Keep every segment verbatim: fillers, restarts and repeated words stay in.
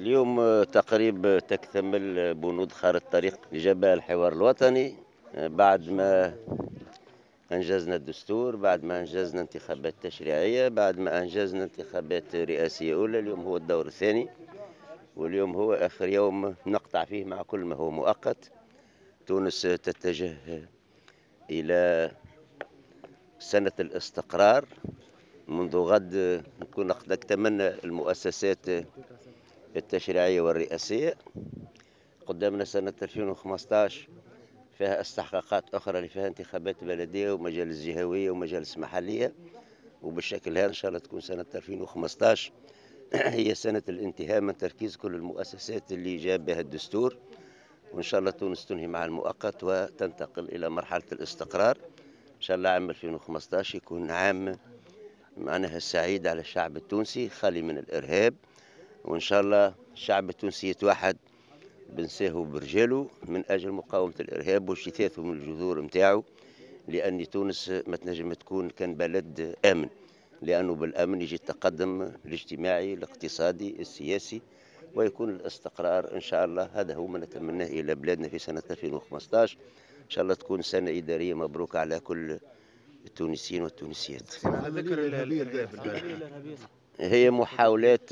اليوم تقريبا تكتمل بنود خارطة الطريق لجبهة الحوار الوطني بعد ما أنجزنا الدستور، بعد ما أنجزنا انتخابات تشريعية، بعد ما أنجزنا انتخابات رئاسية أولى. اليوم هو الدور الثاني، واليوم هو آخر يوم نقطع فيه مع كل ما هو مؤقت. تونس تتجه إلى سنة الاستقرار. منذ غد نكون قد اكتملنا المؤسسات التشريعية والرئاسية. قدامنا سنة ألفين وخمسطاش فيها استحقاقات أخرى اللي فيها انتخابات بلدية ومجالس جهوية ومجالس محلية، وبالشكل هذا إن شاء الله تكون سنة ألفين وخمسطاش هي سنة الانتهاء من تركيز كل المؤسسات اللي جاب بها الدستور، وإن شاء الله تونس تنهي مع المؤقت وتنتقل إلى مرحلة الاستقرار. إن شاء الله عام ألفين وخمسطاش يكون عام معناها سعيد على الشعب التونسي، خالي من الإرهاب، وإن شاء الله الشعب التونسي يتوحد بنساه برجاله من أجل مقاومة الإرهاب واجتثاثه من الجذور متاعه، لأن تونس ما تنجم تكون كان بلد آمن، لأنه بالأمن يجي التقدم الاجتماعي الاقتصادي السياسي ويكون الاستقرار إن شاء الله. هذا هو ما نتمناه إلى بلادنا في سنة ألفين وخمسطاش. إن شاء الله تكون سنة إدارية مبروكة على كل التونسيين والتونسيات. على ذكر الإرهاب، هي محاولات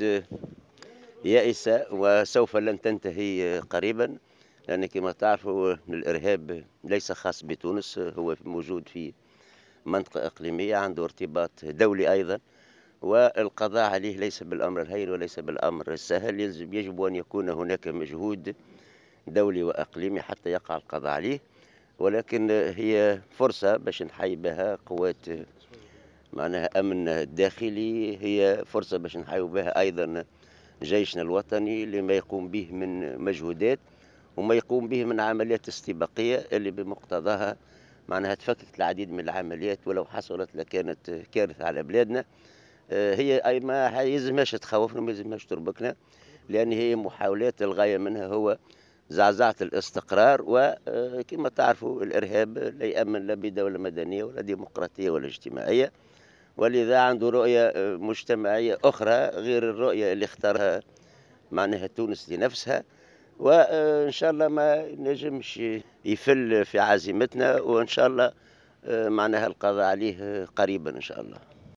يائسة وسوف لن تنتهي قريبا، لأن كما تعرفوا الإرهاب ليس خاص بتونس، هو موجود في منطقة إقليمية عنده ارتباط دولي أيضا، والقضاء عليه ليس بالأمر الهين وليس بالأمر السهل. يجب, يجب أن يكون هناك مجهود دولي وإقليمي حتى يقع القضاء عليه، ولكن هي فرصة باش نحيي بها قوات معناها أمن داخلي، هي فرصة باش نحيي بها أيضا جيشنا الوطني لما يقوم به من مجهودات وما يقوم به من عمليات استباقية اللي بمقتضاها معناها تفكك العديد من العمليات، ولو حصلت لكانت كارثة على بلادنا. هي أي ما يلزمهاش تخوفنا، ما يلزمهاش تربكنا، لأن هي محاولات الغاية منها هو زعزعة الاستقرار. وكما تعرفوا الإرهاب لا يأمن لا بدولة مدنية ولا ديمقراطية ولا اجتماعية، ولذا عنده رؤية مجتمعية أخرى غير الرؤية اللي اختارها معناها تونس لنفسها. وإن شاء الله ما نجمش يفل في عزيمتنا، وإن شاء الله معناها القضاء عليه قريبا إن شاء الله.